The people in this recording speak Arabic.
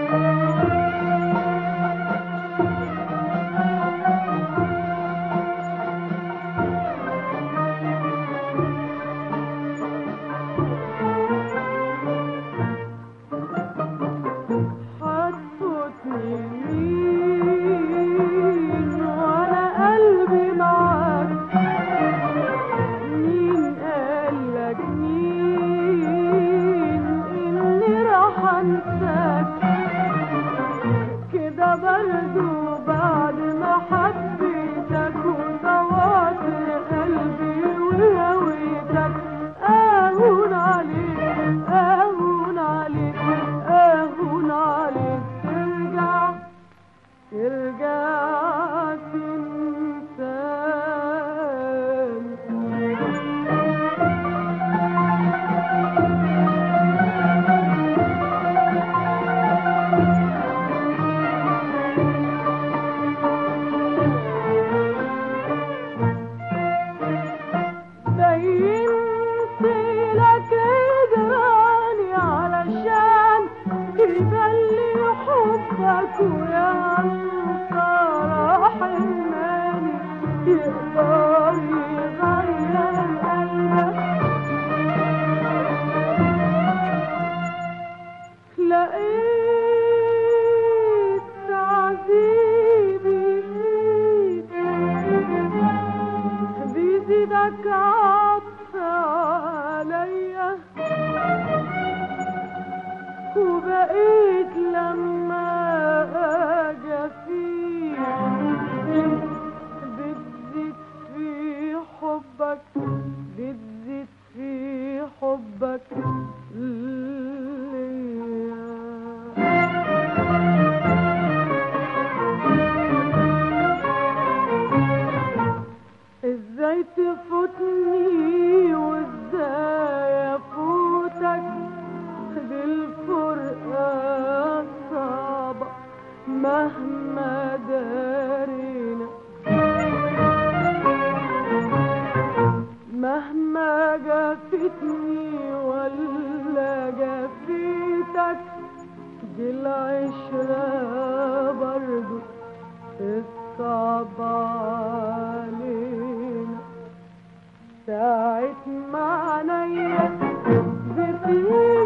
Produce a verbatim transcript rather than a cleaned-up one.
كده برضو بعد ما حبيتك وطوعت قلبي وهويتك، اهون عليك اهون عليك اهون عليك ترجع ترجع تنساني. بينتلك جراني علشان يبلي حبك، ويا ترى حرماني يقدر يغير قلبك. لقيت تعذيبي فيك بيزيدك عطف عليا، وبقيت لما اجي فيك بتزيد في حبك بتزيد في حبك ليا. ازاي تفوتني وازاي افوتك، دي الفرقة صعبة مهما دارينا، مهما جافتني ولا جافيتك، دي العشرة برضو الصعب علينا. ساعة ما عينيا بتيجي